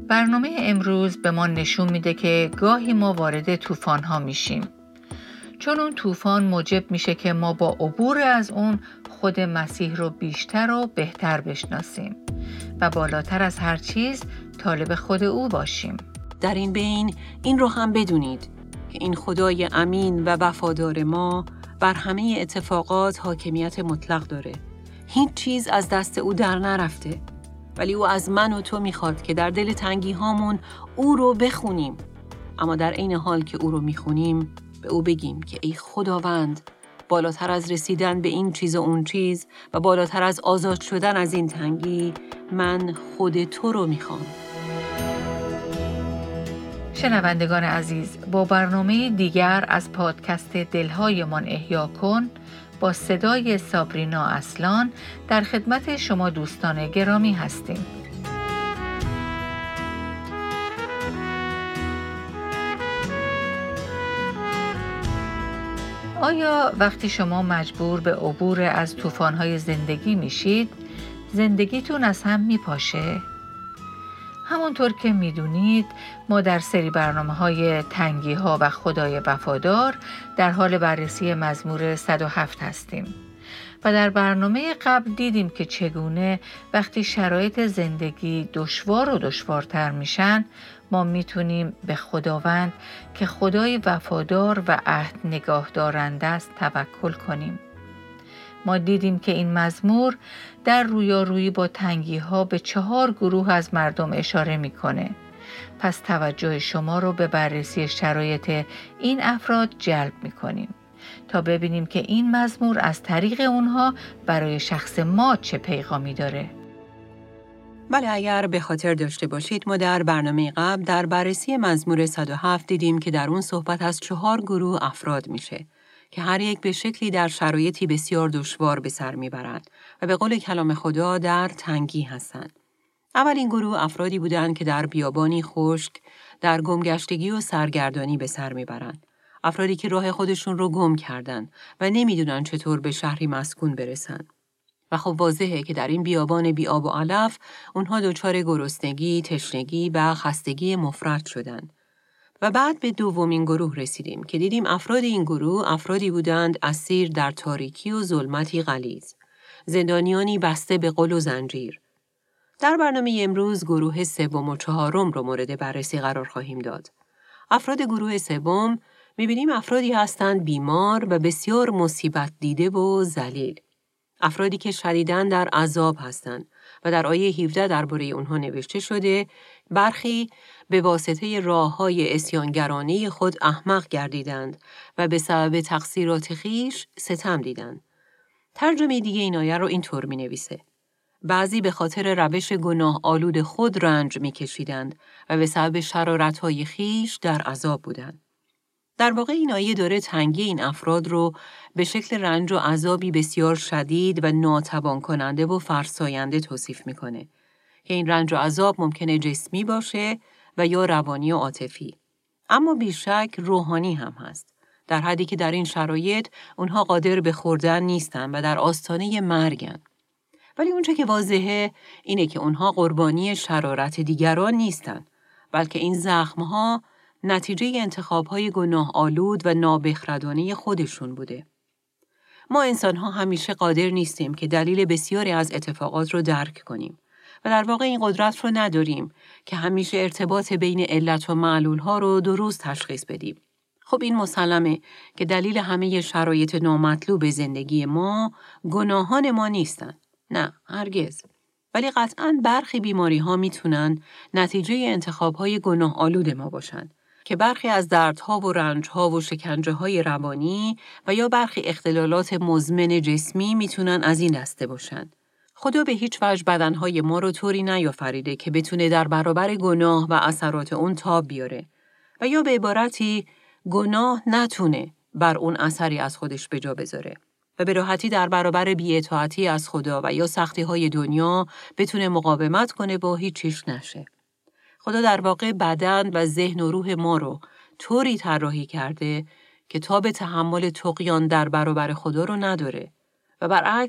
برنامه امروز به ما نشون میده که گاهی ما وارد طوفان‌ها میشیم. چون اون طوفان موجب میشه که ما با عبور از اون خود مسیح رو بیشتر و بهتر بشناسیم و بالاتر از هر چیز طالب خود او باشیم. در این بین این رو هم بدونید که این خدای امین و وفادار ما بر همه اتفاقات حاکمیت مطلق داره. هیچ چیز از دست او در نرفته. ولی او از من و تو میخواد که در دل تنگی هامون او رو بخونیم. اما در عین حال که او رو میخونیم به او بگیم که ای خداوند، بالاتر از رسیدن به این چیز و اون چیز و بالاتر از آزاد شدن از این تنگی، من خود تو رو میخوام. شنوندگان عزیز، با برنامه دیگر از پادکست دلهایمان احیا کن با صدای سابرینا اصلان در خدمت شما دوستان گرامی هستیم. آیا وقتی شما مجبور به عبور از طوفان‌های زندگی میشید، زندگیتون از هم میپاشه؟ همونطور که میدونید ما در سری برنامه‌های تنگی‌ها و خدای وفادار در حال بررسی مزمور 107 هستیم و در برنامه قبل دیدیم که چگونه وقتی شرایط زندگی دشوار و دشوارتر میشن ما میتونیم به خداوند که خدای وفادار و عهد نگاه دارنده است توکل کنیم. ما دیدیم که این مزمور در رویارویی با تنگی‌ها به 4 گروه از مردم اشاره میکنه. پس توجه شما رو به بررسی شرایط این افراد جلب میکنیم تا ببینیم که این مزمور از طریق اونها برای شخص ما چه پیغامی داره. بله، اگر به خاطر داشته باشید ما در برنامه قبل در بررسی مزمور 107 دیدیم که در اون صحبت از 4 گروه افراد میشه که هر یک به شکلی در شرایطی بسیار دشوار به سر میبرند و به قول کلام خدا در تنگی هستند. اولین گروه افرادی بودند که در بیابانی خشک، در گمگشتگی و سرگردانی به سر میبرند. افرادی که راه خودشون رو گم کردن و نمیدونن چطور به شهری مسکون برسن. و خب واضحه که در این بیابان بی آب و علف اونها دچار گرسنگی، تشنگی و خستگی مفرط شدند. و بعد به دومین گروه رسیدیم که دیدیم افراد این گروه افرادی بودند اسیر در تاریکی و ظلمتی غلیظ، زندانیانی بسته به غل و زنجیر. در برنامه امروز گروه سوم و چهارم رو مورد بررسی قرار خواهیم داد. افراد گروه سوم می‌بینیم افرادی هستند بیمار و بسیار مصیبت دیده و ذلیل. افرادی که شدیداً در عذاب هستند و در آیه 17 درباره اونها نوشته شده برخی به واسطه راه‌های عصیانگرانه خود احمق گردیدند و به سبب تقصیرات خویش ستم دیدند. ترجمه دیگه این آیه رو اینطور می‌نویسه: بعضی به خاطر روش گناه آلود خود رنج می‌کشیدند و به سبب شرارت‌های خویش در عذاب بودند. در واقع این آیه داره تنگی این افراد رو به شکل رنج و عذابی بسیار شدید و ناتوان کننده و فرساینده توصیف میکنه که این رنج و عذاب ممکنه جسمی باشه و یا روانی و عاطفی، اما بیشک روحانی هم هست، در حدی که در این شرایط اونها قادر به خوردن نیستن و در آستانه مرگن. ولی اونچه که واضحه اینه که اونها قربانی شرارت دیگران نیستن، بلکه این زخمها نتیجه انتخاب‌های گناه آلود و نابخردانه خودشون بوده. ما انسان‌ها همیشه قادر نیستیم که دلیل بسیاری از اتفاقات رو درک کنیم و در واقع این قدرت رو نداریم که همیشه ارتباط بین علت و معلول‌ها رو درست تشخیص بدیم. خب این مسلمه که دلیل همه شرایط نامطلوب زندگی ما گناهان ما نیستن. نه، هرگز. ولی قطعاً برخی بیماری‌ها میتونن نتیجه انتخاب‌های گناه آلود ما باشن که برخی از دردها و رنجها و شکنجه‌های روانی و یا برخی اختلالات مزمن جسمی میتونن از این دسته باشن. خدا به هیچ وجه بدنهای ما رو طوری نیافریده که بتونه در برابر گناه و اثرات اون تاب بیاره و یا به عبارتی گناه نتونه بر اون اثری از خودش به جا بذاره و به راحتی در برابر بی‌اطاعتی از خدا و یا سختی‌های دنیا بتونه مقاومت کنه و هیچیش نشه. خدا در واقع بدن و ذهن و روح ما رو طوری طراحی کرده که تاب تحمل طغیان در برابر خدا رو نداره و برعکس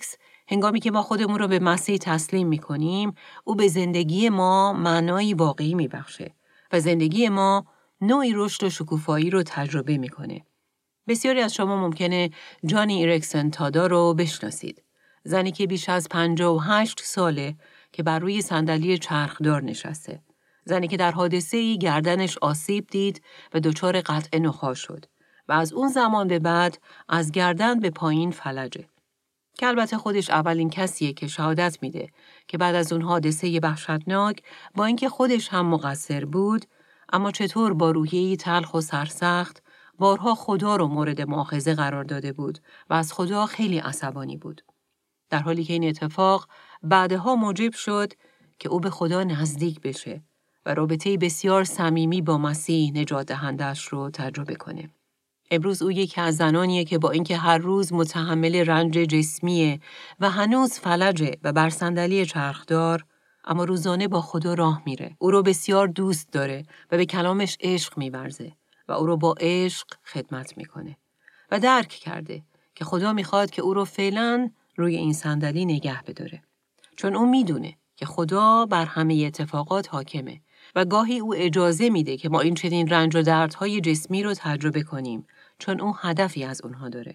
هنگامی که ما خودمون رو به مسیح تسلیم می‌کنیم، او به زندگی ما معنایی واقعی می‌بخشه و زندگی ما نوعی رشد و شکوفایی رو تجربه می‌کنه. بسیاری از شما ممکنه جانی ایرکسن تادا رو بشناسید. زنی که بیش از 58 ساله که بر روی صندلی چرخدار نشسته. زنی که در حادثه‌ای گردنش آسیب دید و دچار قطع نخاع شد و از اون زمان به بعد از گردن به پایین فلجه. که البته خودش اولین کسیه که شهادت میده که بعد از اون حادثه وحشتناک با اینکه خودش هم مقصر بود، اما چطور با روحیه‌ای تلخ و سرسخت بارها خدا رو مورد مؤاخذه قرار داده بود و از خدا خیلی عصبانی بود. در حالی که این اتفاق بعدها موجب شد که او به خدا نزدیک بشه و رابطه‌ای بسیار صمیمی با مسیح نجات دهنده‌اش رو تجربه کنه. امروز او یکی از زنانیه که با اینکه هر روز متحمل رنج جسمیه و هنوز فلجه و بر صندلی چرخدار، اما روزانه با خدا راه میره. او رو بسیار دوست داره و به کلامش عشق می‌ورزه و او رو با عشق خدمت میکنه و درک کرده که خدا میخواد که او رو فعلاً روی این صندلی نگه بداره. چون او میدونه که خدا بر همه اتفاقات حاکمه و گاهی او اجازه میده که ما این چنین رنج و دردهای جسمی رو تجربه کنیم چون او هدفی از اونها داره.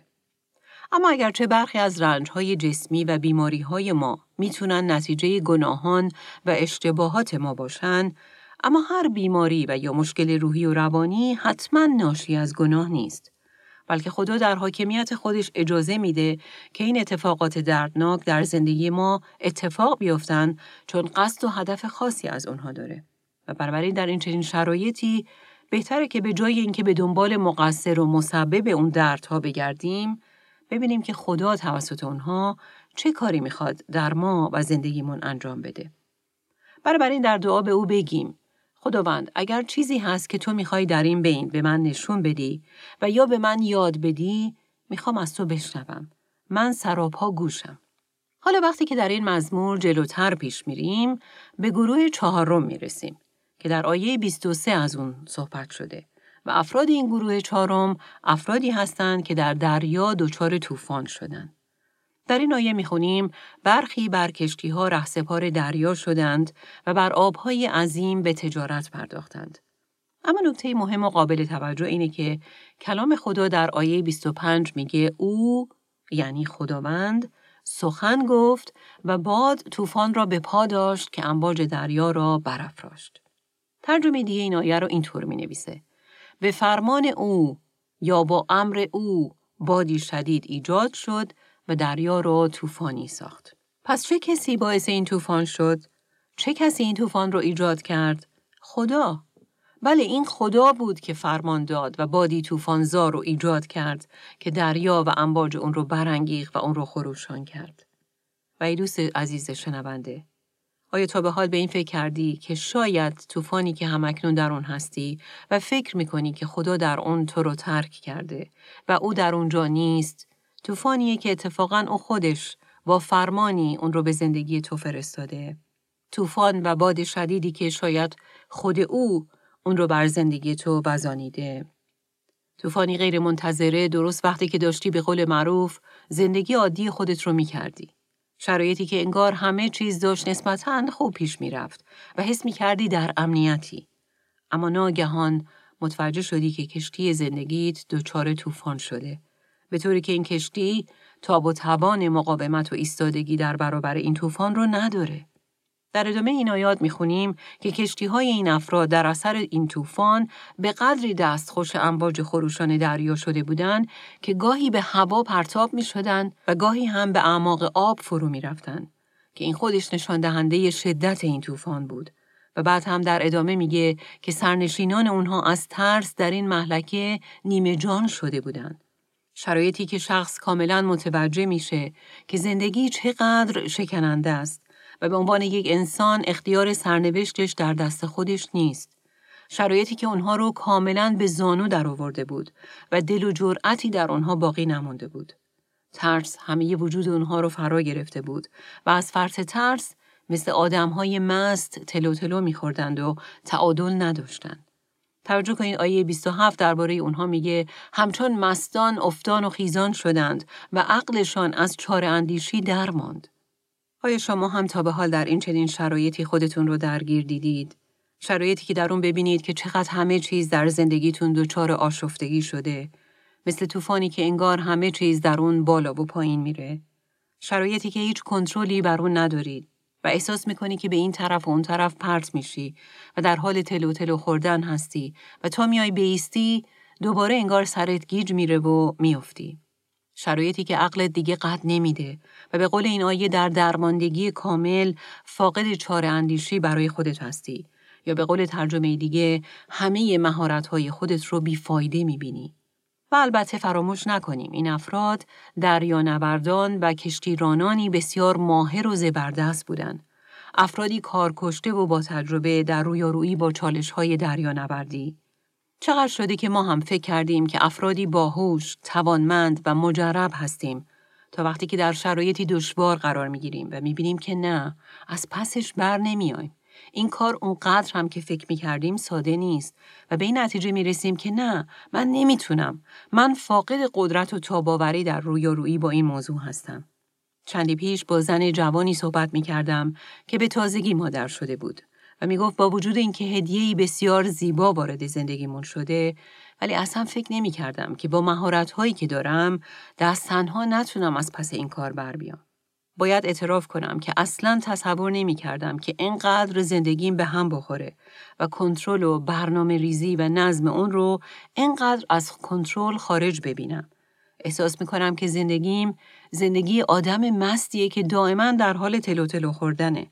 اما اگرچه برخی از رنجهای جسمی و بیماریهای ما میتونن نتیجه گناهان و اشتباهات ما باشن، اما هر بیماری و یا مشکل روحی و روانی حتما ناشی از گناه نیست. بلکه خدا در حاکمیت خودش اجازه میده که این اتفاقات دردناک در زندگی ما اتفاق بیفتن چون قصد و هدف خاصی از اونها داره. و بنابراین در این چنین شرایطی بهتره که به جای اینکه به دنبال مقصر و مسبب اون دردها بگردیم، ببینیم که خدا توسط اونها چه کاری میخواد در ما و زندگیمون انجام بده. بنابراین در دعا به او بگیم: خداوند، اگر چیزی هست که تو میخوای در این بین به من نشون بدی و یا به من یاد بدی، میخوام از تو بشنوم. من سراپا گوشم. حالا وقتی که در این مزمور جلوتر پیش میریم، به گروه 4 میرسیم که در آیه 23 از اون صحبت شده و افراد این گروه 4 افرادی هستند که در دریا دچار طوفان شدند. در این آیه میخونیم برخی بر کشتی‌ها رهسپار دریا شدند و بر آب‌های عظیم به تجارت پرداختند. اما نکته مهم و قابل توجه اینه که کلام خدا در آیه 25 میگه او، یعنی خداوند، سخن گفت و باد طوفان را به پا داشت که امواج دریا را برافراشت. ترجمه دیگه این آیه رو اینطور مینویسه: به فرمان او یا با امر او بادی شدید ایجاد شد و دریا را طوفانی ساخت. پس چه کسی باعث این طوفان شد؟ چه کسی این طوفان را ایجاد کرد؟ خدا. بله، این خدا بود که فرمان داد و بادی طوفان‌زا رو ایجاد کرد که دریا و امواج اون رو برانگیخت و اون رو خروشان کرد. و ای دوست عزیز شنونده، آیا تا به حال به این فکر کردی که شاید طوفانی که همکنون در اون هستی و فکر میکنی که خدا در اون تو رو ترک کرده و او در اونجا نیست، طوفانیه که اتفاقاً او خودش با فرمانی اون رو به زندگی تو فرستاده؟ طوفان و باد شدیدی که شاید خود او اون رو بر زندگی تو وزانیده. طوفانی غیر منتظره درست وقتی که داشتی به قول معروف زندگی عادی خودت رو میکردی. شرایطی که انگار همه چیز داشت نسبتاً خوب پیش میرفت و حس میکردی در امنیتی. اما ناگهان متوجه شدی که کشتی زندگیت دچار طوفان شده. به طوری که این کشتی تاب و توان مقاومت و ایستادگی در برابر این طوفان رو نداره. در ادامه این آیات میخونیم که کشتی‌های این افراد در اثر این طوفان به قدری دستخوش امواج خروشان دریا شده بودند که گاهی به هوا پرتاب میشدند و گاهی هم به اعماق آب فرو میرفتند که این خودش نشان دهنده شدت این طوفان بود. و بعد هم در ادامه میگه که سرنشینان اونها از ترس در این مهلکه نیمه جان شده بودند. شرایطی که شخص کاملا متوجه میشه که زندگی چقدر شکننده است و به عنوان یک انسان اختیار سرنوشتش در دست خودش نیست. شرایطی که اونها رو کاملاً به زانو در آورده بود و دل و جرأتی در اونها باقی نمانده بود. ترس همه وجود اونها رو فرا گرفته بود و از فرط ترس مثل آدم‌های مست تلو تلو می‌خوردند و تعادل نداشتند. توجه کنید آیه 27 درباره اونها میگه همچون مستان افتان و خیزان شدند و عقلشان از چاره اندیشی درماند. آیا شما هم تا به حال در این چنین شرایطی خودتون رو درگیر دیدید؟ شرایطی که در اون ببینید که چقدر همه چیز در زندگیتون دچار آشفتگی شده، مثل طوفانی که انگار همه چیز در اون بالا و پایین میره. شرایطی که هیچ کنترلی بر اون ندارید و احساس میکنی که به این طرف و اون طرف پرت میشی و در حال تلو تلو خوردن هستی و تا میای بایستی دوباره انگار سرت گیج میره و میافتی. شرایطی که عقلت دیگه قد نمیده و به قول این آیه در درماندگی کامل فاقد چاره اندیشی برای خودت هستی، یا به قول ترجمه دیگه همه مهارت‌های خودت رو بیفایده میبینی. و البته فراموش نکنیم این افراد دریانوردان و کشتیرانانی بسیار ماهر و زبردست بودند. افرادی کارکشته و با تجربه در رویارویی با چالش‌های دریانوردی. چقدر شده که ما هم فکر کردیم که افرادی باهوش، توانمند و مجرب هستیم تا وقتی که در شرایطی دشوار قرار می‌گیریم و می‌بینیم که نه، از پسش بر نمیایم. این کار اونقدر هم که فکر می‌کردیم ساده نیست و به این نتیجه می‌رسیم که نه، من نمی‌تونم. من فاقد قدرت و تاب‌آوری در رویارویی با این موضوع هستم. چندی پیش با زن جوانی صحبت می‌کردم که به تازگی مادر شده بود و میگفت با وجود اینکه هدیه‌ای بسیار زیبا وارد زندگیمون شده، ولی اصلا فکر نمی‌کردم که با مهارت‌هایی که دارم دست تنها نتونم از پس این کار بر بیام. باید اعتراف کنم که اصلاً تصور نمی‌کردم که اینقدر زندگیم به هم بخوره و کنترل و برنامه ریزی و نظم اون رو اینقدر از کنترل خارج ببینم. احساس می‌کنم که زندگی آدم مستیه که دائما در حال تلو تلو خوردنه.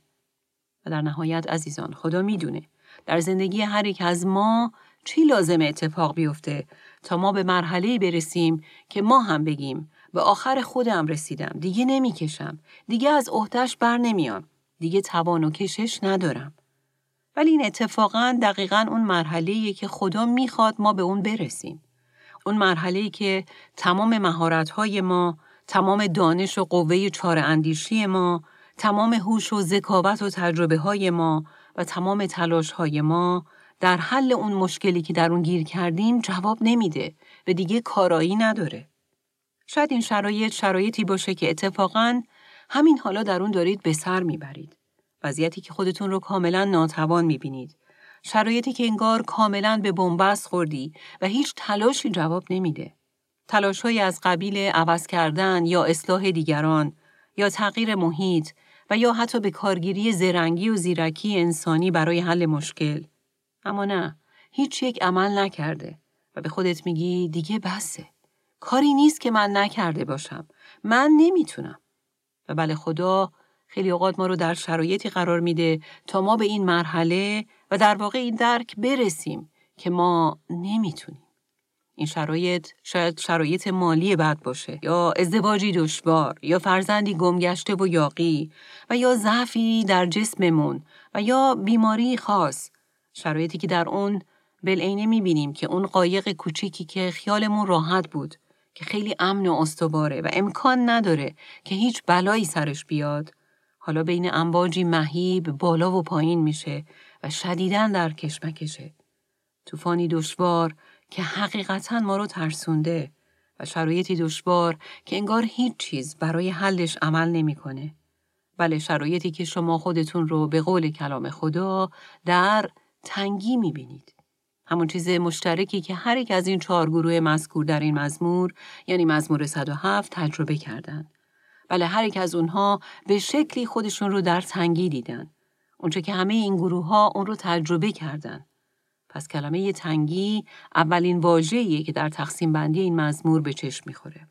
و در نهایت عزیزان، خدا میدونه در زندگی هر یک از ما چی لازم اتفاق بیفته تا ما به مرحله‌ای برسیم که ما هم بگیم به آخر خودم رسیدم، دیگه نمیکشم، دیگه از عهده‌اش بر نمیام، دیگه توان و کشش ندارم. ولی این اتفاقاً دقیقاً اون مرحله‌ایه که خدا میخواد ما به اون برسیم. اون مرحله‌ای که تمام مهارت‌های ما، تمام دانش و قوه چاره اندیشی ما، تمام هوش و ذکاوت و تجربه‌های ما و تمام تلاش‌های ما در حل اون مشکلی که در اون گیر کردیم جواب نمیده و دیگه کارایی نداره. شاید این شرایطی باشه که اتفاقاً همین حالا در اون دارید به سر میبرید. وضعیتی که خودتون رو کاملاً ناتوان میبینید. شرایطی که انگار کاملاً به بن‌بست خوردی و هیچ تلاشی جواب نمیده. تلاش‌هایی از قبیل عوض کردن یا اصلاح دیگران یا تغییر محیط و یا حتی به کارگیری زرنگی و زیرکی انسانی برای حل مشکل. اما نه، هیچ یک عمل نکرده و به خودت میگی دیگه بسه. کاری نیست که من نکرده باشم. من نمیتونم. و بله، خدا خیلی اوقات ما رو در شرایطی قرار میده تا ما به این مرحله و در واقع این درک برسیم که ما نمیتونیم. این شرایط شاید شرایط مالی بد باشه یا ازدواجی دشوار یا فرزندی گمگشته و یاغی و یا ضعفی در جسممون و یا بیماری خاص. شرایطی که در اون بالعینه میبینیم که اون قایق کوچیکی که خیالمون راحت بود که خیلی امن و استواره و امکان نداره که هیچ بلایی سرش بیاد، حالا بین امواجی مهیب بالا و پایین میشه و شدیداً در کشمکشه. طوفانی دشوار که حقیقتاً ما رو ترسونده و شرایطی دشوار که انگار هیچ چیز برای حلش عمل نمیکنه. بله، شرایطی که شما خودتون رو به قول کلام خدا در تنگی میبینید. همون چیز مشترکی که هر یک از این 4 گروه مذکور در این مزمور، یعنی مزمور 107 تجربه کردن. بله، هر یک از اونها به شکلی خودشون رو در تنگی دیدن. اونچه که همه این گروه ها اون رو تجربه کردن. پس کلمه تنگی اولین واژه‌ایه که در تقسیم بندی این مزمور به چشم میخوره.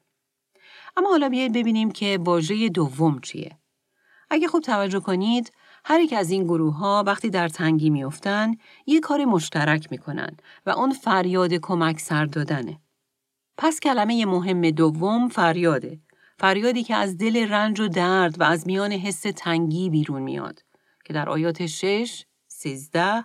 اما حالا بیایید ببینیم که واژه دوم چیه. اگه خوب توجه کنید، هر یک از این گروه ها وقتی در تنگی میافتن، یک کار مشترک میکنن و اون فریاد کمک سر دادنه. پس کلمه مهم دوم فریاده. فریادی که از دل رنج و درد و از میان حس تنگی بیرون میاد که در آیات 6، 13،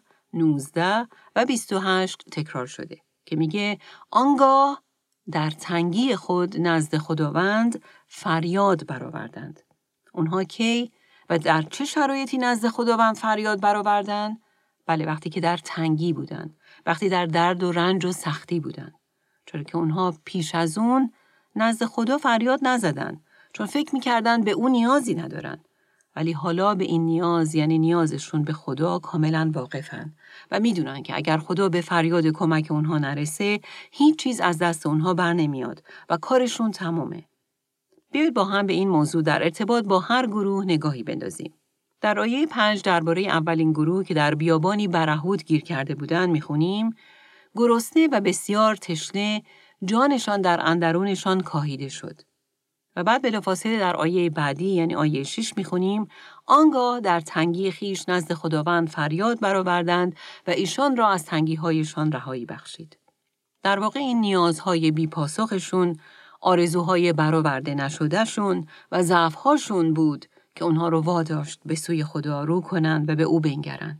19 و 28 تکرار شده که میگه آنگاه در تنگی خود نزد خداوند فریاد برآوردند. اونها کی و در چه شرایطی نزد خداوند فریاد برآوردند؟ بله، وقتی که در تنگی بودن، وقتی در درد و رنج و سختی بودن. چرا که اونها پیش از اون نزد خدا فریاد نزدن، چون فکر میکردن به اون نیازی ندارن. ولی حالا به این نیاز، یعنی نیازشون به خدا، کاملا واقفن و میدونن که اگر خدا به فریاد کمک اونها نرسه، هیچ چیز از دست اونها بر نمیاد و کارشون تمومه. بیایید با هم به این موضوع در ارتباط با هر گروه نگاهی بندازیم. در آیه 5 درباره اولین گروه که در بیابانی برهوت گیر کرده بودند میخونیم: گرسنه و بسیار تشنه، جانشان در اندرونشان کاهیده شد. و بعد بلافاصله در آیه بعدی، یعنی آیه 6 میخونیم: آنگاه در تنگی خیش نزد خداوند فریاد برآوردند و ایشان را از تنگی‌هایشان رهایی بخشید. در واقع این نیازهای بی‌پاسخشون، آرزوهای برآورده نشدهشون و ضعف‌هاشون بود که اونها رو واداشت به سوی خدا رو کنند و به او بنگرند.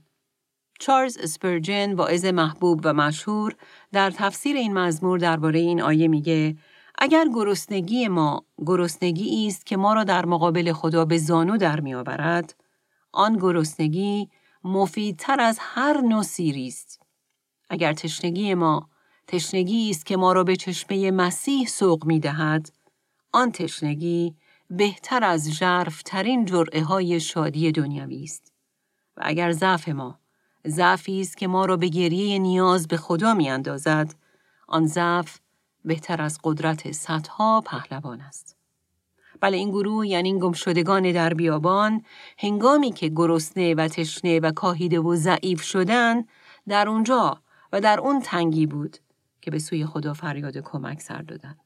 چارلز اسپرجن، واعظ محبوب و مشهور، در تفسیر این مزمور درباره این آیه میگه: اگر گرسنگی ما گرسنگی است که ما را در مقابل خدا به زانو در می‌آورد، آن گرسنگی مفیدتر از هر نوع سیری است. اگر تشنگی ما تشنگی است که ما را به چشمه مسیح سوق می‌دهد، آن تشنگی بهتر از ژرف‌ترین جرعه‌های شادی دنیوی است. و اگر ضعف ما ضعفی است که ما را به گریه نیاز به خدا می‌اندازد، آن ضعف بهتر از قدرت صدها پهلوان است. بله، این گروه، یعنی این گمشدگان در بیابان، هنگامی که گرسنه و تشنه و کاهیده و ضعیف شدن، در اونجا و در اون تنگی بود که به سوی خدا فریاد کمک سر دادن.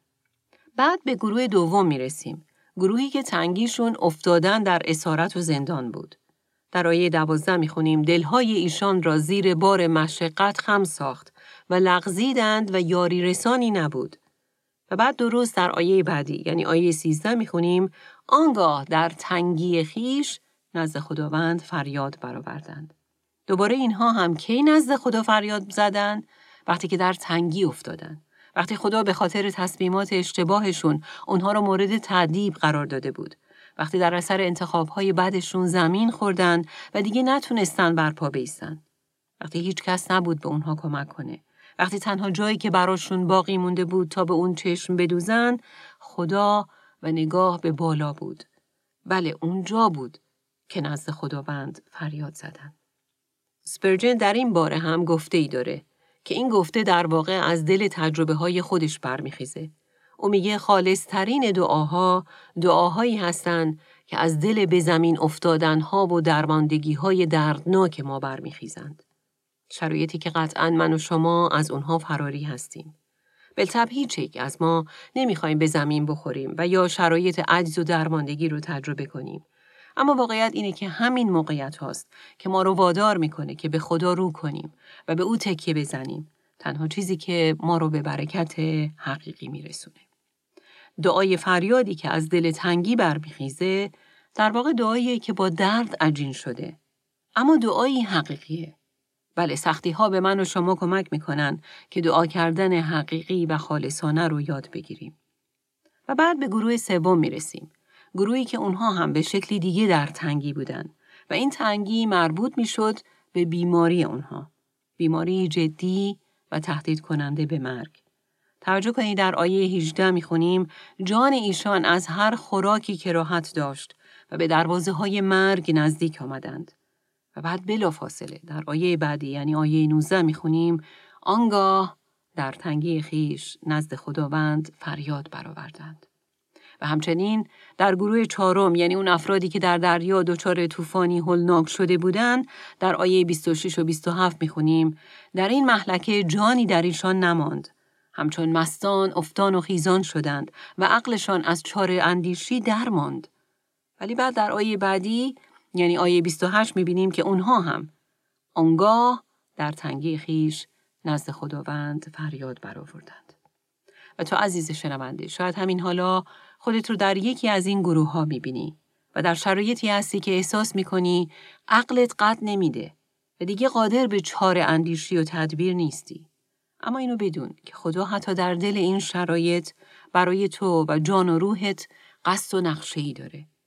بعد به گروه دوم میرسیم، گروهی که تنگیشون افتادن در اسارت و زندان بود. در آیه 12 میخونیم: دلهای ایشان را زیر بار مشقت خم ساخت و لغزیدند و یاری رسانی نبود. و بعد درست در آیه بعدی، یعنی آیه 13 میخونیم: آنگاه در تنگی خیش نزد خداوند فریاد برآوردند. دوباره اینها هم کی نزد خدا فریاد زدند؟ وقتی که در تنگی افتادند. وقتی خدا به خاطر تصمیمات اشتباهشون اونها رو مورد تأدیب قرار داده بود. وقتی در اثر انتخاب‌های بدشون زمین خوردن و دیگه نتونستن برپا بایستن. وقتی هیچ کس نبود به اونها کمک کنه. وقتی تنها جایی که براشون باقی مونده بود تا به اون چشم بدوزن، خدا و نگاه به بالا بود. بله، اونجا بود که نزد خداوند فریاد زدن. اسپرجن در این باره هم گفته‌ای داره که این گفته در واقع از دل تجربه‌های خودش برمیخیزه. او میگه خالص‌ترین دعاها دعاهایی هستند که از دل به زمین افتادنها و درماندگی‌های دردناک ما برمیخیزند. شرایطی که قطعاً من و شما از اونها فراری هستیم. بالطبع هیچ یک از ما نمیخوایم به زمین بخوریم و یا شرایط عجز و درماندگی رو تجربه کنیم. اما واقعیت اینه که همین موقعیت هاست که ما رو وادار میکنه که به خدا رو کنیم و به او تکیه بزنیم. تنها چیزی که ما رو به برکت حقیقی میرسونه. دعای فریادی که از دل تنگی برمیخیزه در واقع دعاییه که با درد عجین شده. اما دعایی حقیقیه. بله، سختی ها به من و شما کمک میکنن که دعا کردن حقیقی و خالصانه رو یاد بگیریم. و بعد به گروه سوم میرسیم. گروهی که اونها هم به شکلی دیگه در تنگی بودن و این تنگی مربوط میشد به بیماری اونها. بیماری جدی و تهدید کننده به مرگ. توجه کنید در آیه 18 میخونیم: جان ایشان از هر خوراکی که راحت داشت و به دروازه های مرگ نزدیک آمدند. و بعد بلافاصله در آیه بعدی، یعنی آیه 19 میخونیم: آنگاه در تنگی خیش نزد خداوند فریاد برآوردند. و همچنین در گروه چهارم، یعنی اون افرادی که در دریا دچار طوفانی هولناک شده بودند، در آیه 26 و 27 میخونیم: در این مهلکه جانی در ایشان نماند. همچون مستان افتان و خیزان شدند و عقلشان از چاره اندیشی درماند. ولی بعد در آیه بعدی، یعنی آیه 28 میبینیم که اونها هم آنگاه در تنگی خیش نزد خداوند فریاد برآوردند. و تو عزیز شنونده، شاید همین حالا خودت رو در یکی از این گروه ها میبینی و در شرایطی هستی که احساس میکنی عقلت قد نمیده و دیگه قادر به چاره اندیشی و تدبیر نیستی. اما اینو بدون که خدا حتی در دل این شرایط برای تو و جان و روحت قصد و نقشه‌ای داره.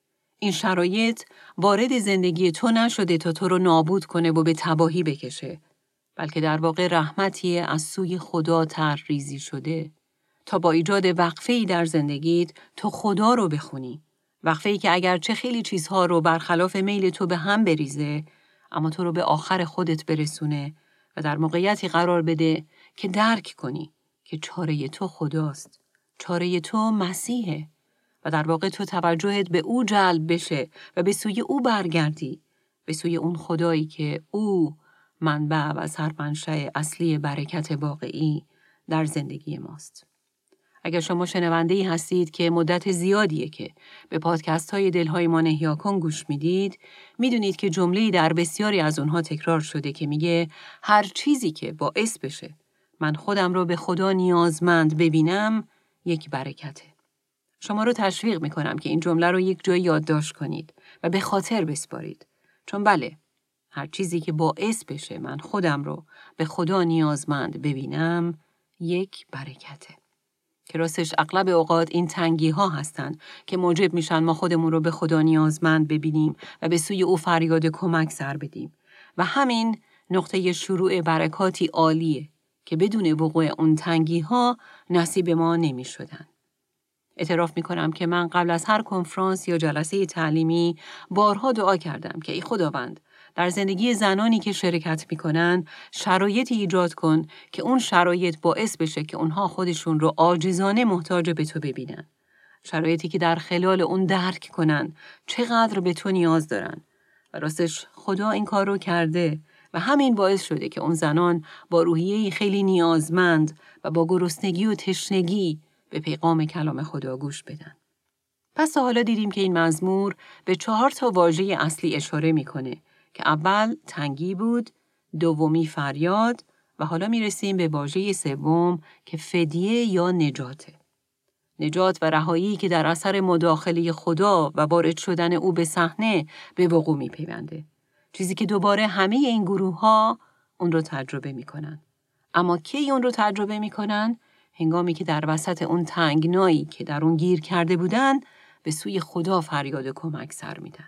این شرایط وارد زندگی تو نشده تا تو رو نابود کنه و به تباهی بکشه، بلکه در واقع رحمتی از سوی خدا طرح‌ریزی شده تا با ایجاد وقفه‌ای در زندگیت تو خدا رو بخونی. وقفه‌ای که اگرچه خیلی چیزها رو برخلاف میل تو به هم بریزه، اما تو رو به آخر خودت برسونه و در موقعیتی قرار بده که درک کنی که چاره تو خداست. چاره تو مسیحه و در واقع تو توجهت به او جلب بشه و به سوی او برگردی، به سوی اون خدایی که او منبع و سرمنشأ اصلی برکت واقعی در زندگی ماست. اگر شما شنونده‌ای هستید که مدت زیادیه که به پادکست های دلهای ما احیا کن گوش میدید، میدونید که جمله‌ای در بسیاری از اونها تکرار شده که میگه هر چیزی که باعث بشه من خودم رو به خدا نیازمند ببینم یک برکته. شما رو تشویق میکنم که این جمله رو یک جای یادداشت کنید و به خاطر بسپارید. چون بله، هر چیزی که باعث بشه من خودم رو به خدا نیازمند ببینم یک برکته. که راستش اغلب اوقات این تنگی ها هستن که موجب میشن ما خودمون رو به خدا نیازمند ببینیم و به سوی او فریاد کمک سر بدیم. و همین نقطه شروع برکاتی عالیه که بدون وقوع اون تنگی ها نصیب ما نمی شدن. اعتراف میکنم که من قبل از هر کنفرانس یا جلسه تعلیمی بارها دعا کردم که ای خداوند، در زندگی زنانی که شرکت میکنن شرایطی ایجاد کن که اون شرایط باعث بشه که اونها خودشون رو عاجزانه محتاج به تو ببینن. شرایطی که در خلال اون درک کنن چقدر به تو نیاز دارن. و راستش خدا این کار رو کرده و همین باعث شده که اون زنان با روحیه‌ای خیلی نیازمند و با گرسنگی و تشنگی به پیغام کلام خدا گوش بدن. پس حالا دیدیم که این مزمور به 4 واژه اصلی اشاره میکنه که اول تنگی بود، دومی فریاد و حالا میرسیم به واژه سوم که فدیه یا نجاته. نجات و رهایی که در اثر مداخله خدا و وارد شدن او به صحنه به وقوع میپیونده. چیزی که دوباره همه این گروه ها اون رو تجربه میکنن. اما کی اون رو تجربه میکنن؟ هنگامی که در وسط اون تنگنایی که در اون گیر کرده بودن به سوی خدا فریاد کمک سر میدن.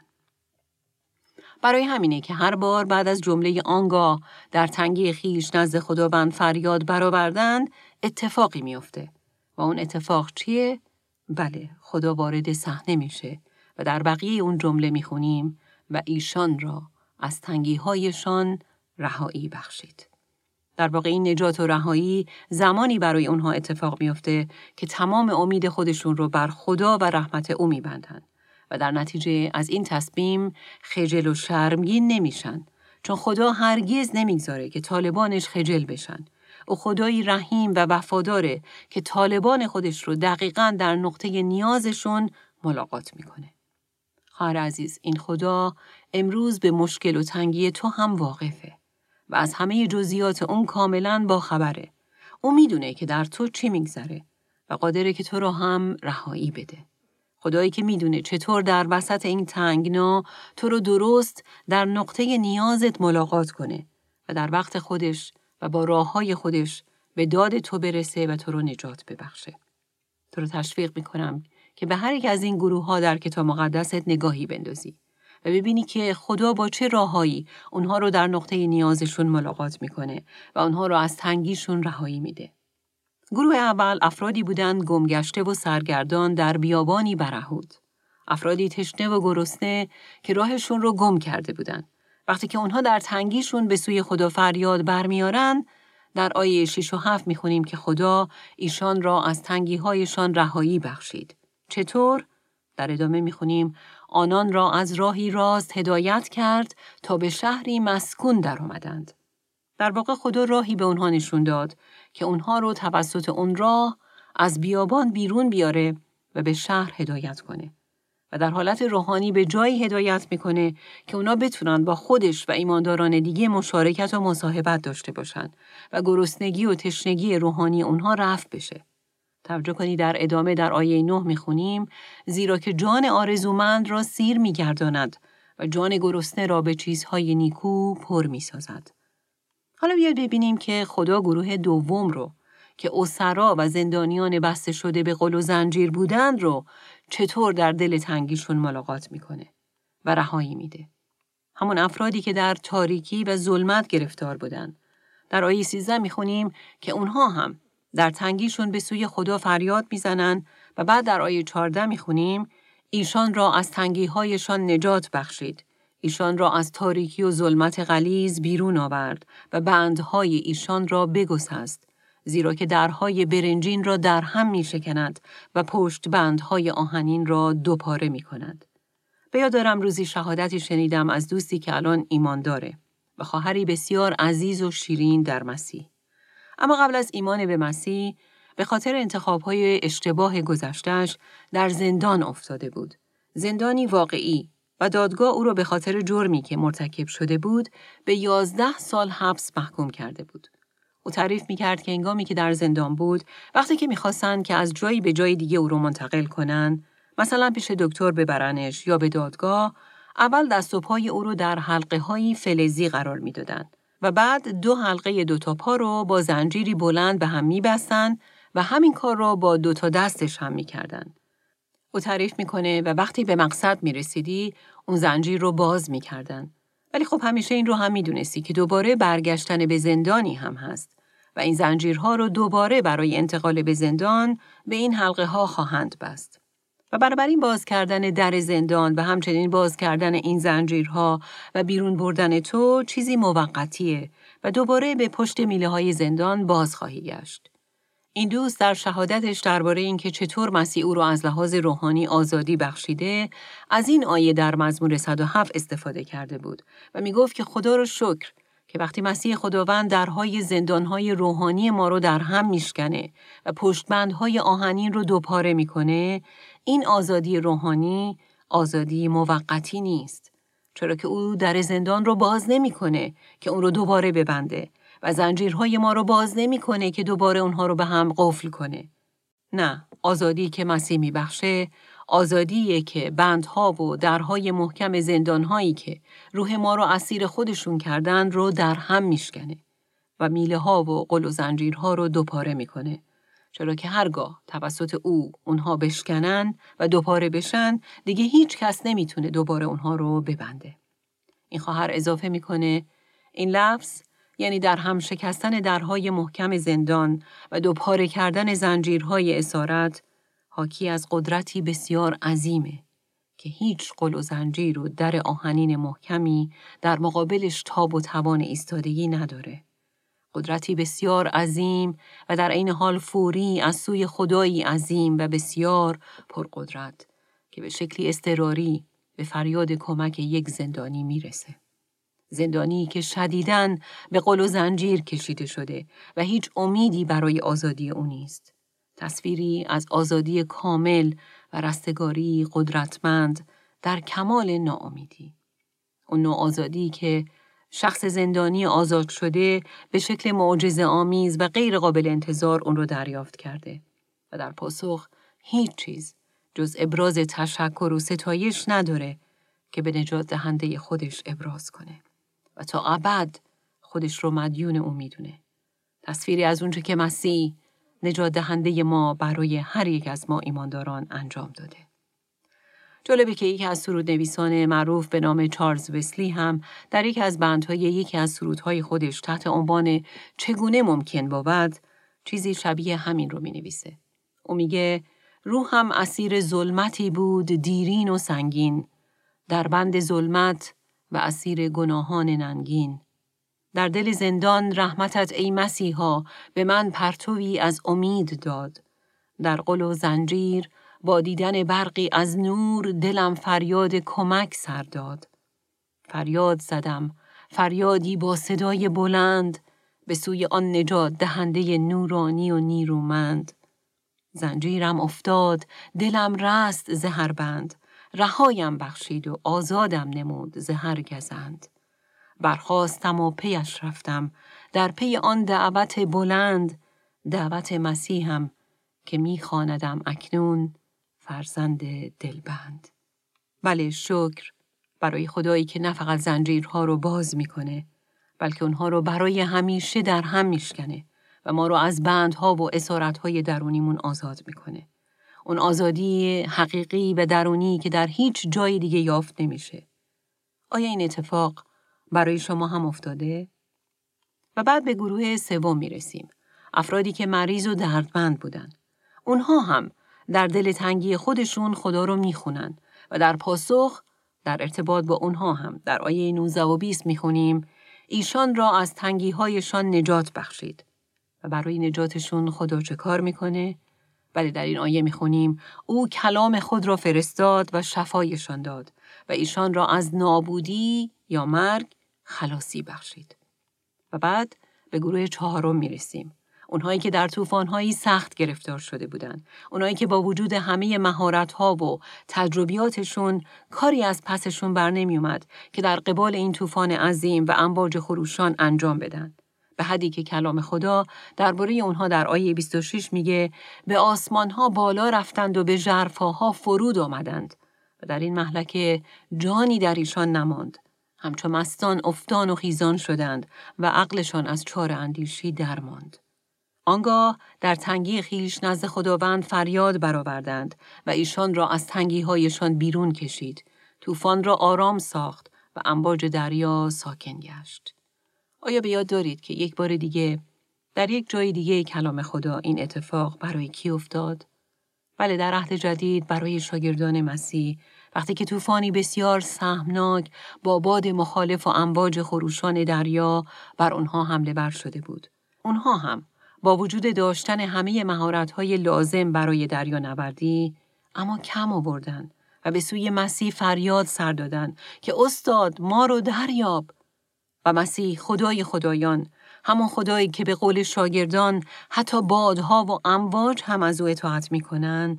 برای همینه که هر بار بعد از جمله آنگاه در تنگی خیش نزد خداوند فریاد برآوردند اتفاقی میفته. و اون اتفاق چیه؟ بله، خدا وارد صحنه میشه و در بقیه اون جمله میخونیم و ایشان را از تنگی‌هایشان رهایی بخشید. در واقع این نجات و رهایی زمانی برای اونها اتفاق میفته که تمام امید خودشون رو بر خدا و رحمت او میبندن و در نتیجه از این تصمیم خجل و شرمگین نمیشن، چون خدا هرگز نمیگذاره که طالبانش خجل بشن. او خدایی رحیم و وفاداره که طالبان خودش رو دقیقاً در نقطه نیازشون ملاقات میکنه. خواهر عزیز، این خدا امروز به مشکل و تنگی تو هم واقفه و از همه جزئیات اون کاملاً با خبره. او میدونه که در تو چی میگذره و قادره که تو رو هم رهایی بده. خدایی که میدونه چطور در وسط این تنگنا تو رو درست در نقطه نیازت ملاقات کنه و در وقت خودش و با راههای خودش به داد تو برسه و تو رو نجات ببخشه. تو رو تشویق میکنم که به هر یک از این گروه ها در کتاب مقدست نگاهی بندازی و ببینی که خدا با چه راههایی اونها رو در نقطه نیازشون ملاقات میکنه و اونها رو از تنگیشون رهایی میده. گروه اول افرادی بودند گمگشته و سرگردان در بیابانی برهود. افرادی تشنه و گرسنه که راهشون رو گم کرده بودند. وقتی که اونها در تنگیشون به سوی خدا فریاد برمیارن، در آیه 6 و 7 میخونیم که خدا ایشان را از تنگی‌هایشان رهایی بخشید. چطور؟ در ادامه میخونیم آنان را از راهی راست هدایت کرد تا به شهری مسکون در آمدند. در واقع خدا راهی به اونها نشون داد که اونها رو توسط اون راه از بیابان بیرون بیاره و به شهر هدایت کنه. و در حالت روحانی به جایی هدایت میکنه که اونا بتونن با خودش و ایمانداران دیگه مشارکت و مصاحبت داشته باشن و گرسنگی و تشنگی روحانی اونها رفع بشه. توجه کنید در ادامه در آیه 9 میخونیم زیرا که جان آرزومند را سیر میگرداند و جان گرسنه را به چیزهای نیکو پر میسازد. حالا بیاید ببینیم که خدا گروه دوم رو که اسرا و زندانیان بسته شده به قل و زنجیر بودند رو چطور در دل تنگیشون ملاقات میکنه و رهایی میده. همون افرادی که در تاریکی و ظلمت گرفتار بودن. در آیه 13 میخونیم که اونها هم در تنگیشون به سوی خدا فریاد میزنن و بعد در آیه 14 میخونیم ایشان را از تنگی‌هایشان نجات بخشید. ایشان را از تاریکی و ظلمت غلیظ بیرون آورد و بندهای ایشان را بگسست. زیرا که درهای برنجین را در هم می شکند و پشت بندهای آهنین را دوپاره می کند. به یاد دارم روزی شهادتی شنیدم از دوستی که الان ایمان داره و خواهری بسیار عزیز و شیرین در مسیح. اما قبل از ایمان به مسیح به خاطر انتخاب‌های اشتباه گذشته‌اش در زندان افتاده بود. زندانی واقعی و دادگاه او را به خاطر جرمی که مرتکب شده بود به 11 سال حبس محکوم کرده بود. او تعریف می‌کرد که هنگامی که در زندان بود، وقتی که می‌خواستن که از جایی به جای دیگه او رو منتقل کنن، مثلا پیش دکتر ببرنش یا به دادگاه، اول دست و پای او رو در حلقه‌های فلزی قرار می‌دادن و بعد 2 حلقه 2 تا پا رو با زنجیری بلند به هم می‌بستن و همین کار رو با 2 تا دستش هم می‌کردن. او تعریف می‌کنه و وقتی به مقصد می‌رسیدی، اون زنجیر رو باز می‌کردن. ولی خب همیشه این رو هم می‌دونستی که دوباره برگشتن به زندانی هم هست و این زنجیرها رو دوباره برای انتقال به زندان به این حلقه‌ها خواهند بست. و بنابراین باز کردن در زندان و همچنین باز کردن این زنجیرها و بیرون بردن تو چیزی موقتیه و دوباره به پشت میله‌های زندان باز خواهی گشت. این دوست در شهادتش درباره اینکه چطور مسیح او را از لحاظ روحانی آزادی بخشیده، از این آیه در مزمور 107 استفاده کرده بود و میگفت که خدا رو شکر که وقتی مسیح خداوند درهای زندانهای روحانی ما رو در هم میشکنه و پشتبندهای آهنین رو دوپاره میکنه، این آزادی روحانی آزادی موقتی نیست. چرا که او در زندان رو باز نمیکنه که اون رو دوباره ببنده و زنجیرهای ما رو باز نمیکنه که دوباره اونها رو به هم قفل کنه. نه، آزادی که مسیح میبخشه، آزادیه که بندها و درهای محکم زندانهایی که روح ما رو اسیر خودشون کردن رو در هم میشکنه و میله ها و قل و زنجیرها رو دوپاره میکنه. چرا که هرگاه توسط او اونها بشکنن و دوپاره بشن، دیگه هیچ کس نمیتونه دوباره اونها رو ببنده. این خواهر اضافه میکنه این لفظ یعنی در هم شکستن درهای محکم زندان و دوپاره کردن زنجیرهای اسارت حاکی از قدرتی بسیار عظیمه که هیچ قل و زنجیر و در آهنین محکمی در مقابلش تاب و توان ایستادگی نداره. قدرتی بسیار عظیم و در عین حال فوری از سوی خدایی عظیم و بسیار پرقدرت که به شکلی اضطراری به فریاد کمک یک زندانی میرسه. زندانی که شدیداً به قل و زنجیر کشیده شده و هیچ امیدی برای آزادی او نیست. تصویری از آزادی کامل و رستگاری قدرتمند در کمال ناامیدی. اون نوع آزادی که شخص زندانی آزاد شده به شکل معجزه‌آمیز و غیر قابل انتظار اون رو دریافت کرده و در پاسخ هیچ چیز جز ابراز تشکر و ستایش نداره که به نجات دهنده خودش ابراز کنه و تا ابد خودش رو مدیون او میدونه. تصویری از اونچه که مسیح نجات دهنده ما برای هر یک از ما ایمانداران انجام داده. جالبه که یکی از سرودنویسان معروف به نام چارلز وسلی هم در یکی از بندهای یکی از سرودهای خودش تحت عنوان چگونه ممکن بود چیزی شبیه همین رو می‌نویسه. او میگه روحم اسیر ظلمتی بود دیرین و سنگین، در بند ظلمت و اسیر گناهان ننگین. در دل زندان رحمتت ای مسیحا به من پرتوی از امید داد. در قل و زنجیر با دیدن برقی از نور دلم فریاد کمک سر داد. فریاد زدم، فریادی با صدای بلند به سوی آن نجات دهنده نورانی و نیرومند. زنجیرم افتاد، دلم رست ز هر بند، رهایم بخشید و آزادم نمود ز هر گزند. برخاستم و پیش رفتم، در پی آن دعوت بلند، دعوت مسیحم که می‌خواندم اکنون فرزند دلبند. بله، شکر برای خدایی که نه فقط زنجیرها رو باز میکنه، بلکه اونها رو برای همیشه در هم میشکنه و ما رو از بندها و اسارتهای درونیمون آزاد میکنه. اون آزادی حقیقی و درونی که در هیچ جای دیگه یافت نمیشه. آیا این اتفاق برای شما هم افتاده؟ و بعد به گروه سوم میرسیم. افرادی که مریض و دردمند بودن. اونها هم در دل تنگی خودشون خدا رو میخونن و در پاسخ در ارتباط با اونها هم در آیه 19 و 20 میخونیم ایشان را از تنگی‌هایشان نجات بخشید. و برای نجاتشون خدا چه کار میکنه؟ بله، در این آیه میخونیم او کلام خود را فرستاد و شفایشان داد و ایشان را از نابودی یا مرگ خلاصی بخشید. و بعد به گروه چهارم میرسیم. اونهایی که در طوفان‌هایی سخت گرفتار شده بودند. اونهایی که با وجود همه مهارت‌ها و تجربیاتشون کاری از پسشون بر نمی اومد که در قبال این طوفان عظیم و امواج خروشان انجام بدن. به حدی که کلام خدا درباره اونها در آیه 26 میگه به آسمان‌ها بالا رفتند و به ژرفاها فرود آمدند و در این مهلکه جانی در ایشان نماند. همچون مستان افتان و خیزان شدند و عقلشان از چار اندیشی درماند. آنگاه در تنگی خیش نزد خداوند فریاد برآوردند و ایشان را از تنگی‌هایشان بیرون کشید. طوفان را آرام ساخت و امواج دریا ساکن گشت. آیا به یاد دارید که یک بار دیگه در یک جای دیگه کلام خدا این اتفاق برای کی افتاد؟ بله، در عهد جدید برای شاگردان مسیح وقتی که طوفانی بسیار سهمناک با باد مخالف و امواج خروشان دریا بر آنها حمله ور شده بود. اونها هم با وجود داشتن همه مهارت‌های لازم برای دریانوردی اما کم آوردن و به سوی مسیح فریاد سر دادن که استاد ما رو دریاب. و مسیح خدای خدایان، همون خدایی که به قول شاگردان حتی بادها و امواج هم از او اطاعت میکنن،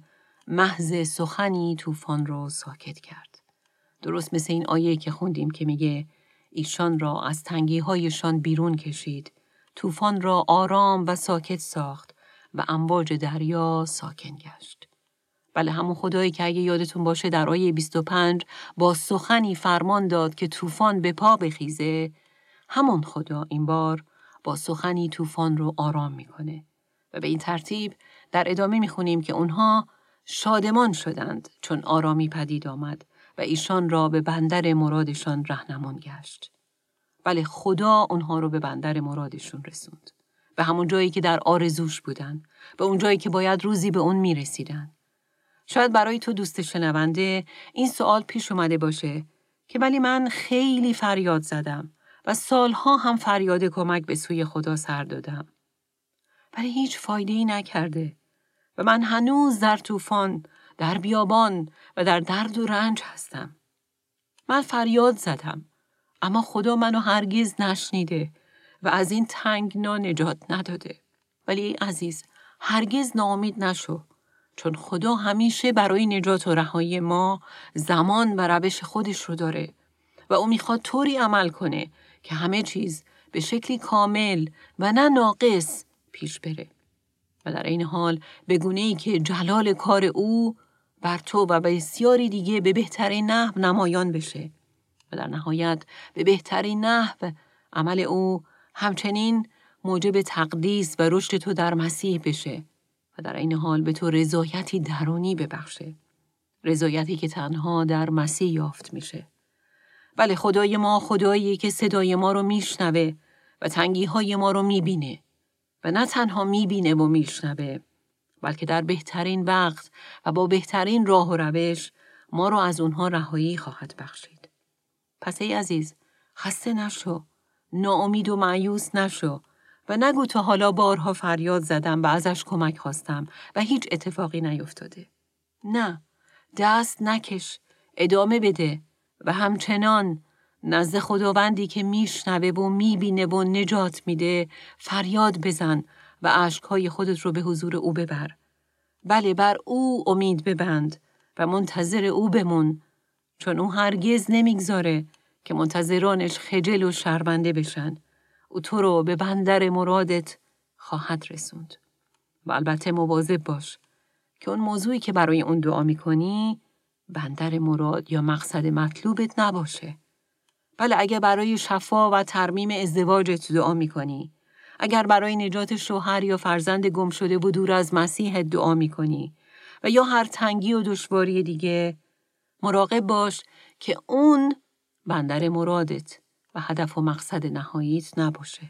محض سخنی طوفان رو ساکت کرد. درست مثل این آیه که خوندیم که میگه ایشان را از تنگی‌هایشان بیرون کشید، طوفان را آرام و ساکت ساخت و امواج دریا ساکن گشت. بله، همون خدایی که اگه یادتون باشه در آیه 25 با سخنی فرمان داد که طوفان به پا بخیزه، همون خدا این بار با سخنی طوفان رو آرام میکنه. و به این ترتیب در ادامه میخونیم که اونها شادمان شدند چون آرامی پدید آمد و ایشان را به بندر مرادشان راهنمون گشت. بله، خدا اونها رو به بندر مرادشون رسوند. به همون جایی که در آرزوش بودن، به اون جایی که باید روزی به اون میرسیدن. شاید برای تو دوست شنونده این سوال پیش اومده باشه که ولی من خیلی فریاد زدم و سالها هم فریاد کمک به سوی خدا سر دادم. ولی هیچ فایده‌ای نکرده و من هنوز در طوفان، در بیابان و در درد و رنج هستم. من فریاد زدم اما خدا منو هرگز نشنیده و از این تنگنا نجات نداده. ولی ای عزیز، هرگز ناامید نشو، چون خدا همیشه برای نجات و رهایی ما زمان و روش خودش رو داره و او میخواد طوری عمل کنه که همه چیز به شکلی کامل و نه ناقص پیش بره. و در این حال به گونه‌ای که جلال کار او بر تو و بسیاری دیگه به بهترین نحو نمایان بشه. و در نهایت به بهترین نحو عمل او همچنین موجب تقدیس و رشد تو در مسیح بشه و در این حال به تو رضایتی درونی ببخشه. رضایتی که تنها در مسیح یافت میشه. بله، خدای ما خداییه که صدای ما رو میشنوه و تنگی‌های ما رو میبینه و نه تنها میبینه و میشنوه، بلکه در بهترین وقت و با بهترین راه و روش ما رو از اونها رهایی خواهد بخشید. پس ای عزیز، خسته نشو، ناامید و مایوس نشو و نگو تا حالا بارها فریاد زدم و ازش کمک خواستم و هیچ اتفاقی نیفتاده. نه، دست نکش، ادامه بده و همچنان نزد خداوندی که میشنوه و میبینه و نجات میده فریاد بزن و اشکهای خودت رو به حضور او ببر. بله، بر او امید ببند و منتظر او بمون، چون او هرگز نمیگذاره که منتظرانش خجل و شرمنده بشن. او تو رو به بندر مرادت خواهد رسوند. و البته مواظب باش که اون موضوعی که برای اون دعا میکنی بندر مراد یا مقصد مطلوبت نباشه. بله، اگر برای شفا و ترمیم ازدواجت دعا میکنی، اگر برای نجات شوهر یا فرزند گم شده و دور از مسیح دعا میکنی و یا هر تنگی و دشواری دیگه، مراقب باش که اون بندر مرادت و هدف و مقصد نهاییت نباشه.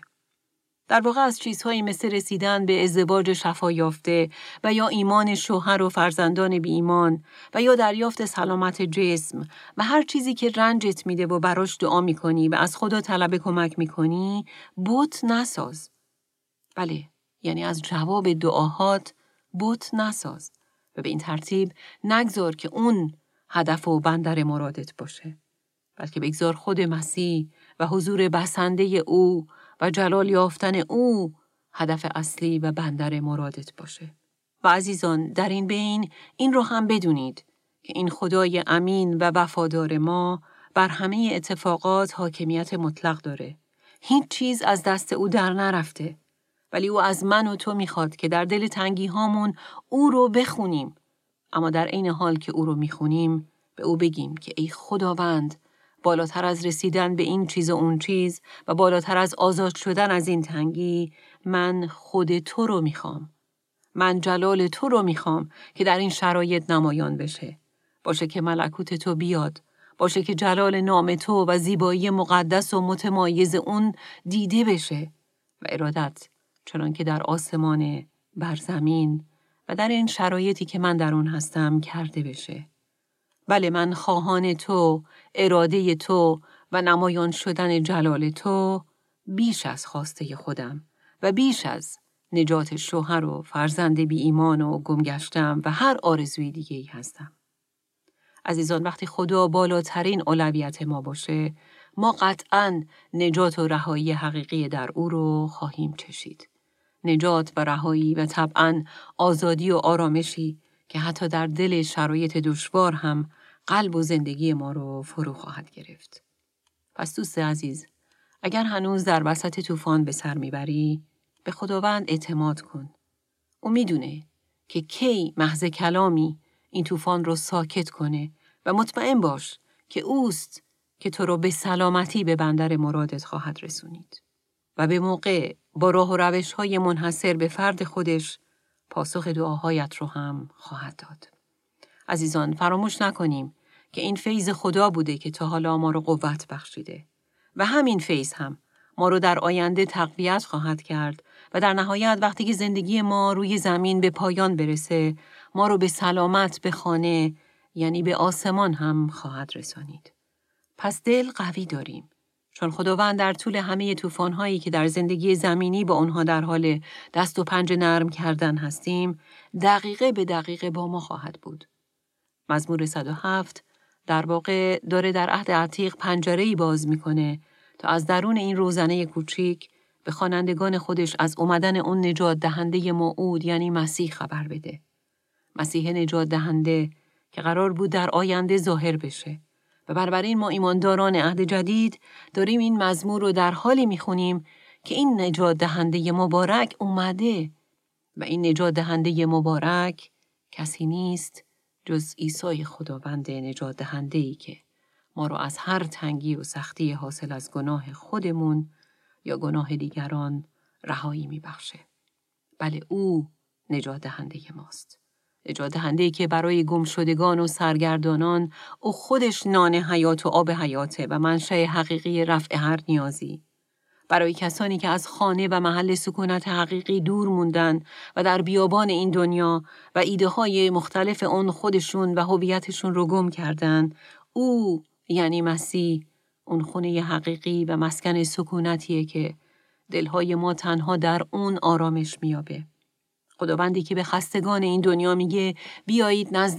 در واقع از چیزهایی مثل رسیدن به ازدواج شفا یافته و یا ایمان شوهر و فرزندان بی ایمان و یا دریافت سلامت جسم و هر چیزی که رنجت میده و براش دعا میکنی و از خدا طلب کمک میکنی، بت نساز. بله، یعنی از جواب دعاهات بت نساز و به این ترتیب نگذار که اون هدف و بندر مرادت باشه، بلکه بگذار خود مسیح و حضور بسنده او و جلال یافتن او هدف اصلی و بندر مرادت باشه. و عزیزان، در این بین این رو هم بدونید که این خدای امین و وفادار ما بر همه اتفاقات حاکمیت مطلق داره. هیچ چیز از دست او در نرفته، ولی او از من و تو میخواد که در دل تنگی هامون او رو بخونیم، اما در عین حال که او رو میخونیم به او بگیم که ای خداوند، بالاتر از رسیدن به این چیز و اون چیز و بالاتر از آزاد شدن از این تنگی، من خود تو رو میخوام. من جلال تو رو میخوام که در این شرایط نمایان بشه. باشه که ملکوت تو بیاد. باشه که جلال نام تو و زیبایی مقدس و متمایز اون دیده بشه. و ارادت چنان که در آسمان، بر زمین و در این شرایطی که من در اون هستم کرده بشه. بله، من خواهان تو، اراده تو و نمایان شدن جلال تو بیش از خواسته خودم و بیش از نجات شوهر و فرزند بی ایمان و گمگشتم و هر آرزوی دیگه‌ای هستم. عزیزان، وقتی خدا بالاترین اولویت ما باشه، ما قطعاً نجات و رهایی حقیقی در او رو خواهیم چشید. نجات و رهایی و طبعاً آزادی و آرامشی که حتی در دل شرایط دشوار هم قلب و زندگی ما رو فرو خواهد گرفت. پس دوست عزیز، اگر هنوز در وسط طوفان به سر میبری، به خداوند اعتماد کن. او میدونه که کی محض کلامی این طوفان رو ساکت کنه و مطمئن باش که اوست که تو رو به سلامتی به بندر مرادت خواهد رسونید. و به موقع با راه و روش‌های منحصر به فرد خودش پاسخ دعاهایت رو هم خواهد داد. عزیزان، فراموش نکنیم که این فیض خدا بوده که تا حالا ما رو قوت بخشیده و همین فیض هم ما رو در آینده تقویت خواهد کرد و در نهایت وقتی که زندگی ما روی زمین به پایان برسه، ما رو به سلامت به خانه، یعنی به آسمان هم خواهد رسانید. پس دل قوی داریم، چون خداوند در طول همه طوفان‌هایی که در زندگی زمینی با اونها در حال دست و پنجه نرم کردن هستیم، دقیقه به دقیقه با ما خواهد بود. مزمور 107 در واقع داره در عهد عتیق پنجره‌ای باز میکنه تا از درون این روزنه کوچیک به خوانندگان خودش از اومدن اون نجات دهنده موعود، یعنی مسیح، خبر بده. مسیح نجات دهنده که قرار بود در آینده ظاهر بشه. و بنابراین ما ایمانداران عهد جدید داریم این مزمور رو در حالی میخونیم که این نجات دهنده مبارک اومده و این نجات دهنده مبارک کسی نیست جز عیسی خداوند نجات دهنده‌ای که ما رو از هر تنگی و سختی حاصل از گناه خودمون یا گناه دیگران رهایی میبخشه. بله، او نجات دهنده ماست. نجات دهنده‌ای که برای گمشدگان و سرگردانان او خودش نان حیات و آب حیاته و منشأ حقیقی رفع هر نیازی. برای کسانی که از خانه و محل سکونت حقیقی دور موندن و در بیابان این دنیا و ایده‌های مختلف اون خودشون و هویتشون رو گم کردن، او یعنی مسیح اون خونه حقیقی و مسکن سکونتیه که دلهای ما تنها در اون آرامش میابه. خداوندی که به خستگان این دنیا میگه بیایید نزد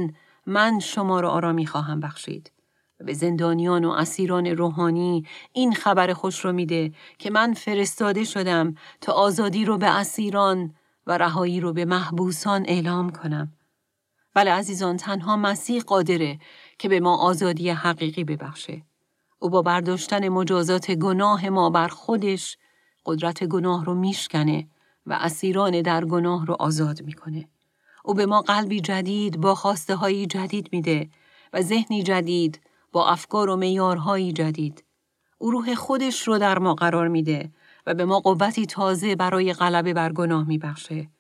من شما رو آرامی خواهم بخشید. و به زندانیان و اسیران روحانی این خبر خوش رو میده که من فرستاده شدم تا آزادی رو به اسیران و رهایی رو به محبوسان اعلام کنم. بله عزیزان، تنها مسیح قادره که به ما آزادی حقیقی ببخشه. او با برداشتن مجازات گناه ما بر خودش قدرت گناه رو میشکنه و اسیران در گناه رو آزاد میکنه. او به ما قلبی جدید با خواسته هایی جدید میده و ذهنی جدید با افکار و معیارهایی جدید. او روح خودش رو در ما قرار میده و به ما قوتی تازه برای غلبه بر گناه میبخشه.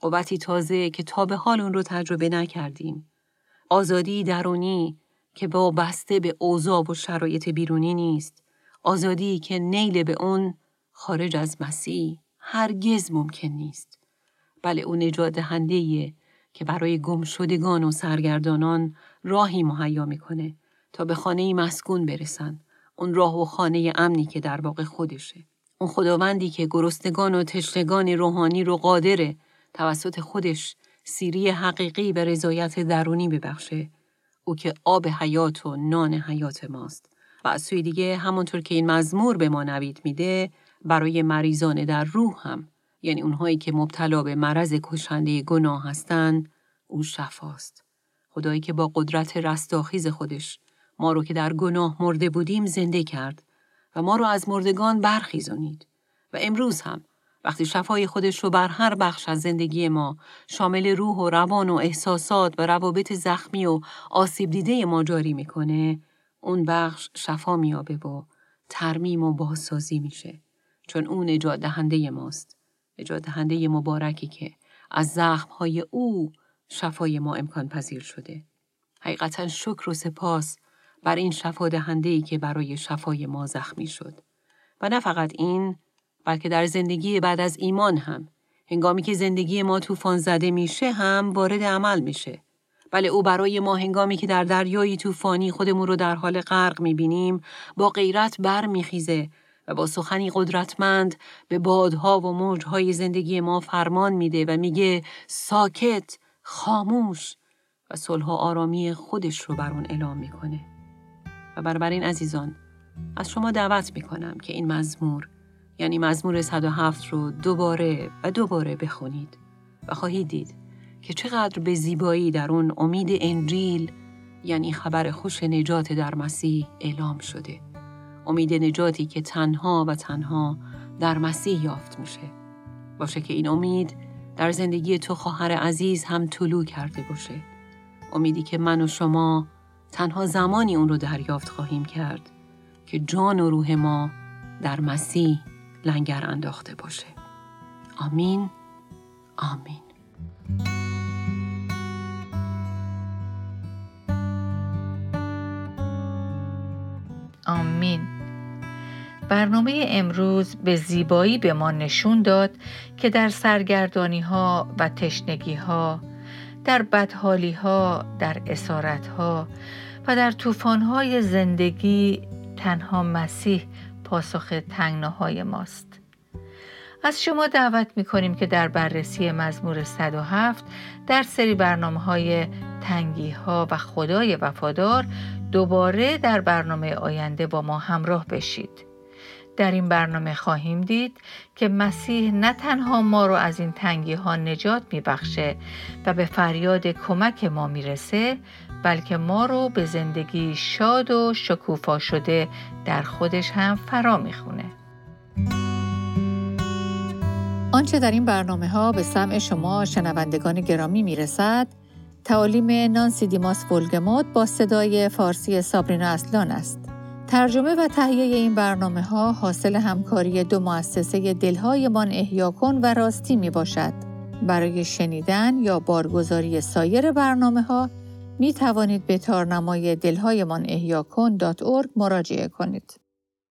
قوتی تازه که تا به حال اون رو تجربه نکردیم. آزادی درونی که وابسته به اوضاع و شرایط بیرونی نیست. آزادی که نیل به اون خارج از مسیح هرگز ممکن نیست. بله اون نجات دهنده‌ایه که برای گمشدگان و سرگردانان راهی مهیا میکنه تا به خانه مسکون برسن. اون راه و خانه امنی که در واقع خودشه. اون خداوندی که گرسنگان و تشنگان روحانی رو قادره توسط خودش سیری حقیقی به رضایت درونی ببخشه. او که آب حیات و نان حیات ماست. و از سوی دیگه همونطور که این مزمور به ما نوید میده برای مریضان در روح هم، یعنی اونهایی که مبتلا به مرض کشنده گناه هستن، او شفاست. خدایی که با قدرت رستاخیز خودش ما رو که در گناه مرده بودیم زنده کرد و ما رو از مردگان برخیزونید. و امروز هم وقتی شفای خودش رو بر هر بخش از زندگی ما شامل روح و روان و احساسات و روابط زخمی و آسیب دیده ما جاری میکنه، اون بخش شفا میابه و ترمیم و بازسازی میشه. چون اون نجات دهنده ماست. نجات دهنده مبارکی که از زخمهای او شفای ما امکان پذیر شده. حقیقتا شکر و سپاس بر این شفا دهنده‌ای که برای شفای ما زخمی شد. و نه فقط این، بلکه در زندگی بعد از ایمان هم، هنگامی که زندگی ما طوفان زده میشه هم وارد عمل میشه. بله او برای ما هنگامی که در دریای طوفانی خودمون رو در حال غرق میبینیم با غیرت بر میخیزه و با سخنی قدرتمند به بادها و موجهای زندگی ما فرمان میده و میگه ساکت، خاموش، و صلح و آرامی خودش رو بر اون اعلام میکنه. و بنابراین عزیزان، از شما دعوت میکنم که این مزمور، یعنی مزمور 107 رو دوباره بخونید و خواهید دید که چقدر به زیبایی در اون امید انجیل، یعنی خبر خوش نجات در مسیح اعلام شده. امید نجاتی که تنها و تنها در مسیح یافت میشه. باشه که این امید در زندگی تو خواهر عزیز هم طلوع کرده باشه. امیدی که من و شما تنها زمانی اون رو دریافت خواهیم کرد که جان و روح ما در مسیح لنگر انداخته باشه. آمین. آمین. آمین. برنامه امروز به زیبایی به ما نشون داد که در سرگردانی‌ها و تشنگی‌ها، در بدحالی‌ها، در اسارت‌ها و در طوفان‌های زندگی تنها مسیح پاسخ تنگناهای ماست. از شما دعوت می‌کنیم که در بررسی مزمور 107 در سری برنامه‌های تنگی‌ها و خدای وفادار دوباره در برنامه آینده با ما همراه بشید. در این برنامه خواهیم دید که مسیح نه تنها ما رو از این تنگی‌ها نجات می‌بخشه و به فریاد کمک ما میرسه، بلکه ما رو به زندگی شاد و شکوفا شده در خودش هم فرا میخونه. آنچه در این برنامه‌ها به سمع شما شنوندگان گرامی میرسد، تعالیم نانسی دیماس ولگموت با صدای فارسی سابرینا اصلان است. ترجمه و تهیه این برنامه‌ها حاصل همکاری دو مؤسسه دلهایمان احیا کن و راستی می باشد. برای شنیدن یا بارگزاری سایر برنامه‌ها می توانید به تارنمای دلهایمان احیا کن .org مراجعه کنید.